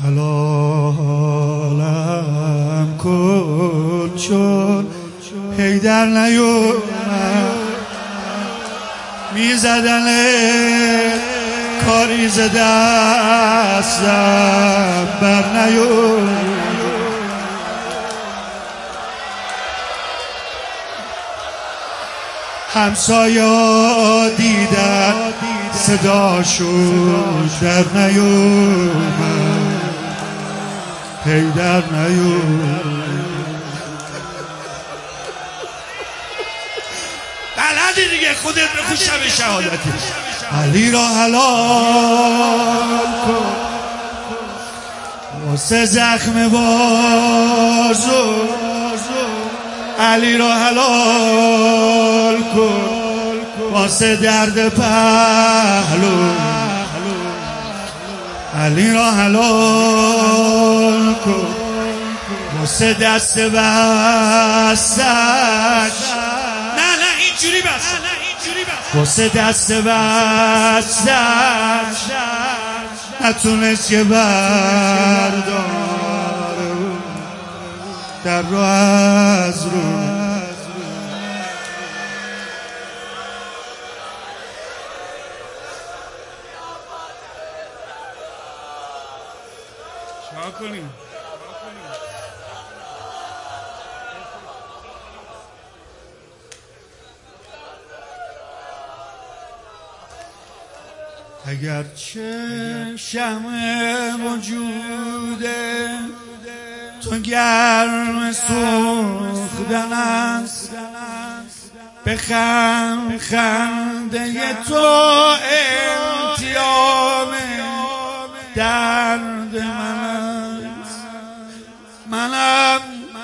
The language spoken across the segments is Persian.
حلالم کن چون حیدر نیومد میزدن کاری ز دستم بر نیومد همسایا دیدن صداشون در نیومد حیدر نیومد بلدی دیگه خودت بخون شب شهادتی علی را حلال کن واسه زخم بازو علی را حلال کن واسه درد پهلو علی را حلال کن واسه دست بستش نه اینجوری بس واسه دست بستش نتونست که برداره در رو از رو چرا کنیم اگرچه شمع وجوده تو گرم سوختن است به خنده تو انتیام درد من است منم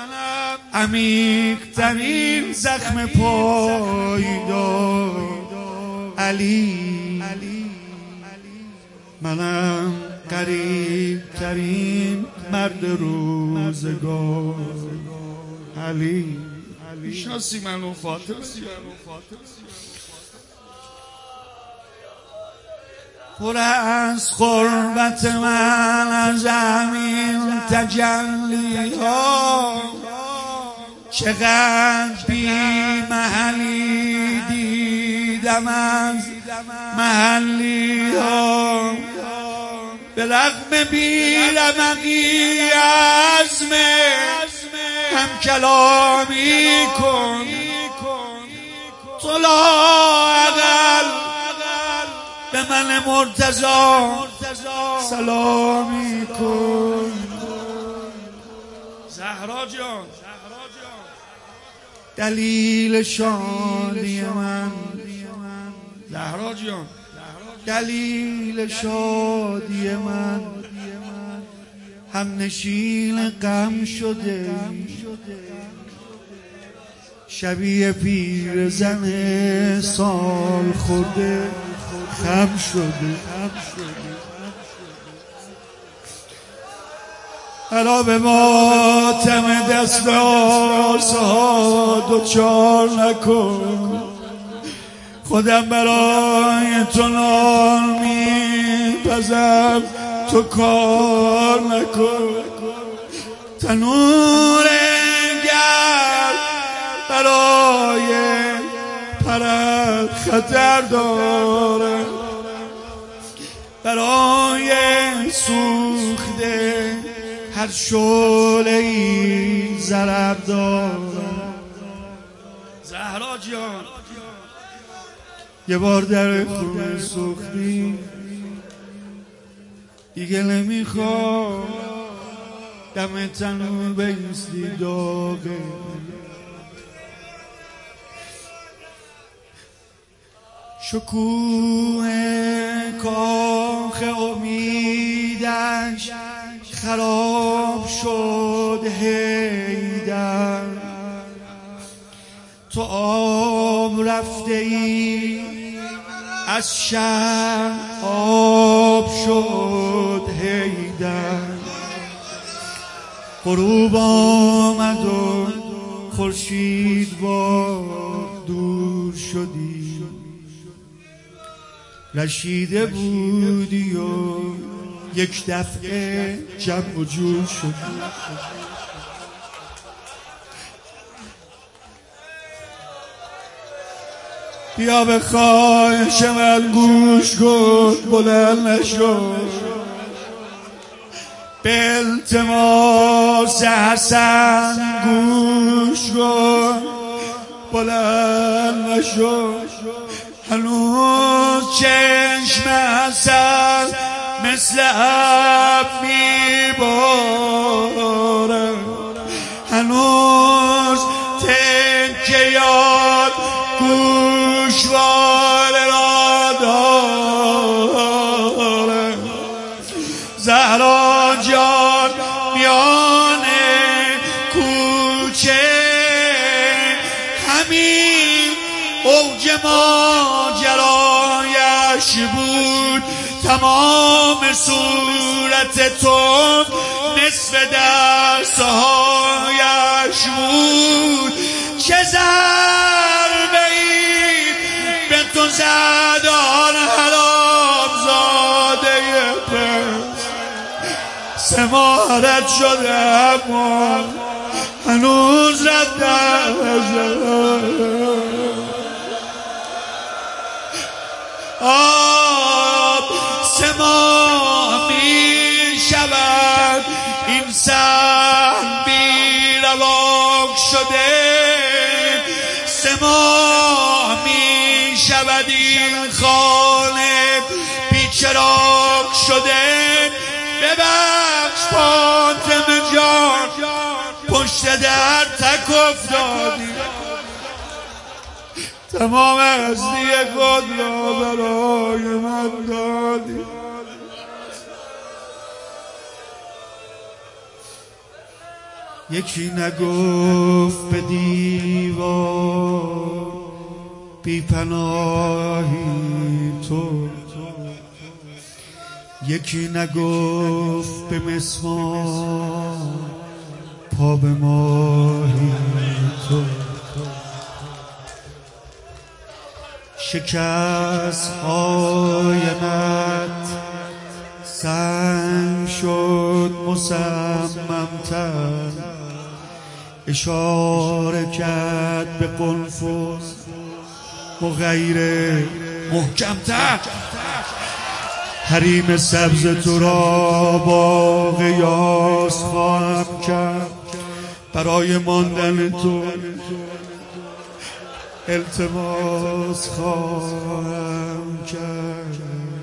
عمیق‌ترین زخم پایدار علی منم قریب‌ترین مرد روزگار علی میشناسی منو فاطمه پر از قربت من از همین تجلی ها چقدر بی محلی دیدم از محلی ها به رغم بی رمقی عزم هم کلامی کن تو لااقل به من مرتضی سلامی کن زهرا جان دلیل شادی من زهرا جان دلیل شادی من هم نشین غم شده شبیه پیر زن سال خورده خم شده الا به ماتم دست آسها دوچار نکن خودم برای تو نار میپزم تو کار نکن تنور گرم برای پرت خطر داره برای سوخته هر شعله‌ای ضرر داره زهرا جان یه بار در خونه سوختی دیگه نمیخوام دم تنور بیستی داغه شکوه کاخ امیدش خراب شد حیدر تو آب رفته ای از شهر آب شد حیدر غروب آمد و خورشید با دور شدی رشیده بودی و یک دفعه جمع و جور شد. بیا به خواهش من گوش کن، بلند نشو، به التماس حسن گوش کن، بلند نشو. هنوز چشم حسن مثل اب میباره، هنوز تکیات گوشواره را داره. زهرا جان میان کوچه همین اوج ماجرایش بود، تمام صورت تو نصف دستهایش بود. چه ضربه‌ای به تو زد آن حرام زاده پس، سمارت شده اما هنوز رد آب سما می شود، این سهم بی رواق شده، سما می شود این خانه بی چراغ شده. ببخش فاطمه جان، پشت در تک افتادی، تمام هستی خود را برای من دادی. یکی نگفت به دیوار بی پناهی تو، یکی نگفت به مسمار پا به ماهی تو. شکست آینت سنگ شد مصمم‌تر، اشاره کرد به قنفذ مغیر محکم‌تر. حریم سبز تو را با قیاس خواهم کرد، برای ماندن تو التماس خواهم کرد.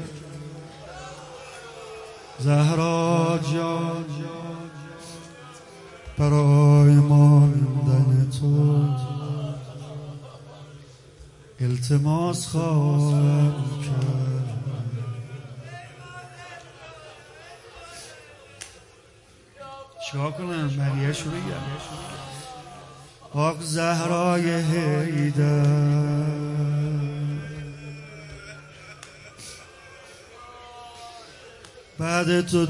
زهرا جان برای ماندن تو التماس خواهم کرد. چیکار کنم؟ مریش رو بگم. آق زهرای حیدر، بعد تو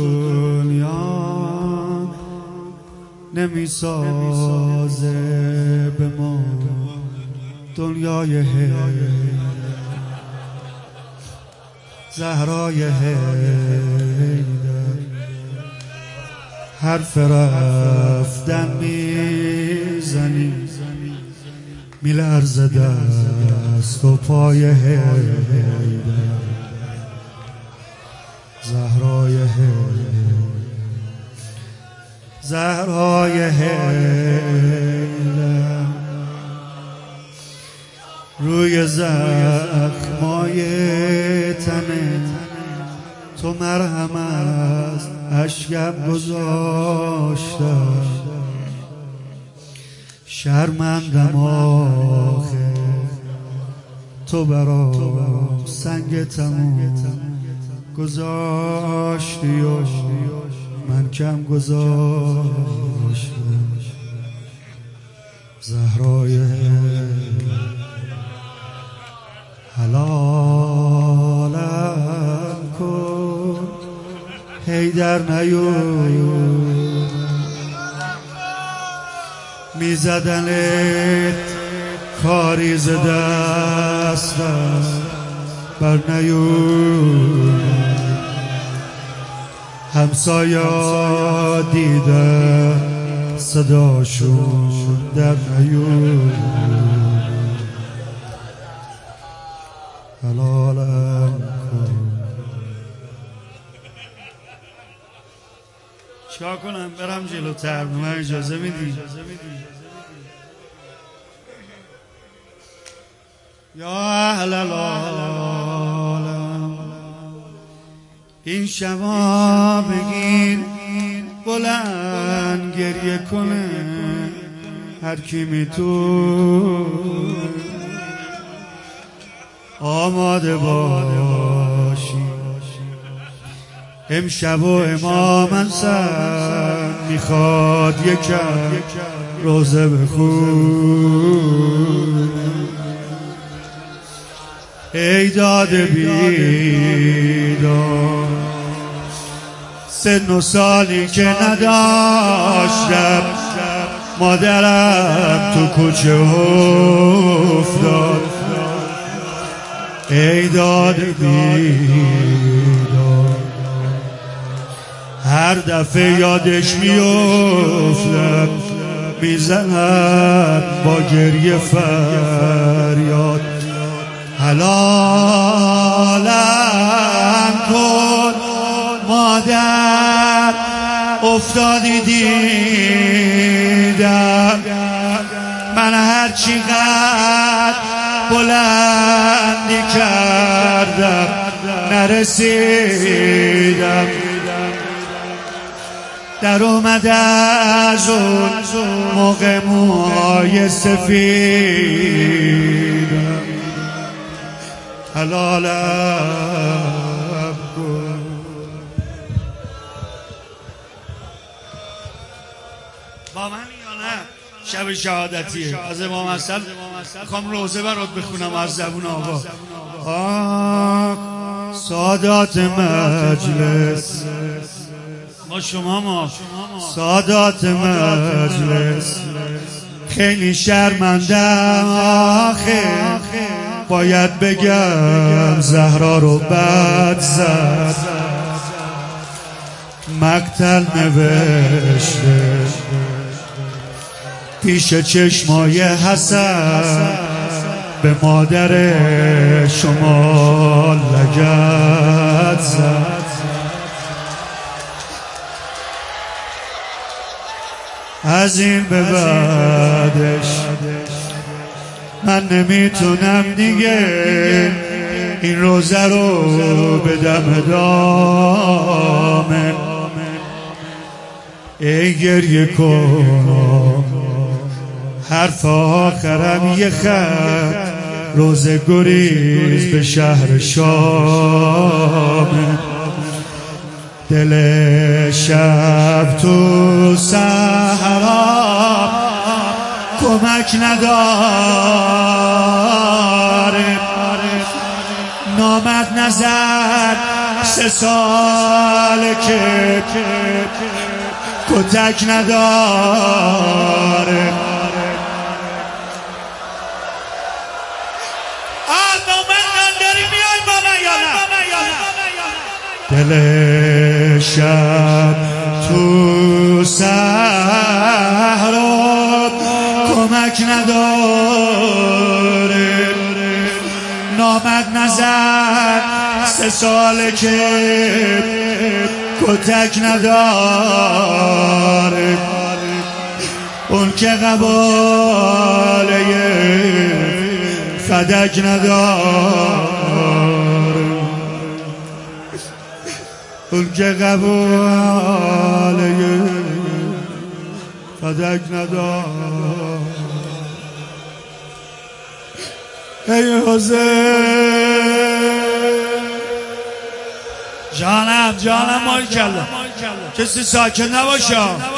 دنیا نمی سازه به ما، دنیای حیدر، زهرای حیدر. حرف رفتن میزنی، میلرزه دست و پای حیدر، زهرای حیدر، زهرای حیدر. روی زخمای تنه تو مرهم است، اشکم گذاشتم، شرمندم آخه تو برام سنگ تموم گذاشتی و من کم گذاشتم. زهرای حلالم کن حیدر نیومد، میزدنت کاری ز دستم بر نیومد. همسایا دیدن صداشون در نیومد حلالم کن. چیکار کنم برم جلوتر؟ به من اجازه میدی؟ یا اهل العالم این شبا بگیر بلند گریه کنه هر کی میتون آماده باشی. امشب و امام حسن میخواد یکم روزه بخون. ای داده بیدار سن و سالی که نداشتم مادرم تو کوچه افتاد. ای داده بیدار هر دفعه یادش میافتم میزنم با گریه فریاد حلالم کن مادر افتادی دیدم من هر چقدر بلندی کردم نرسیدم. در اومد از اون موقع موهای سفیدم حلالم کن. با من یا نه؟ شب شهادتیه از امام حسن میخوام روزه برات بخونم از زبون آقا. سادات مجلس ما شما سادات مجلس خیلی شرمندم آخه باید بگم زهرا رو بد زد مقتل نوشته پیش چشمای حسن به مادر شما لگد زد. از این به بعدش من نمیتونم دیگه این روزه رو بدم ادامه. ای گریه کن حرف آخرم یه خط روزه گریز به شهر شامه. دل شب تو صحرا کمک نداره نامد نظر 3 سال که کتک نداره. دل شب تو صحرا کمک نداره نامد نظر 3 ساله که کتک نداره. اون که قباله فدک نداره اون که قباله فدک نداره. ای حسین جانم مال کلا کسی ساکت نباشه.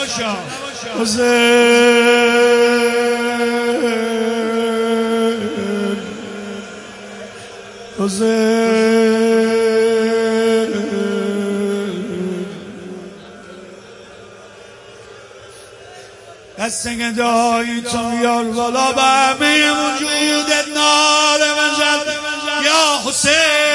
حسین دستنگ دایی تو میار بالا به همه وجودت نار من زد یا حسین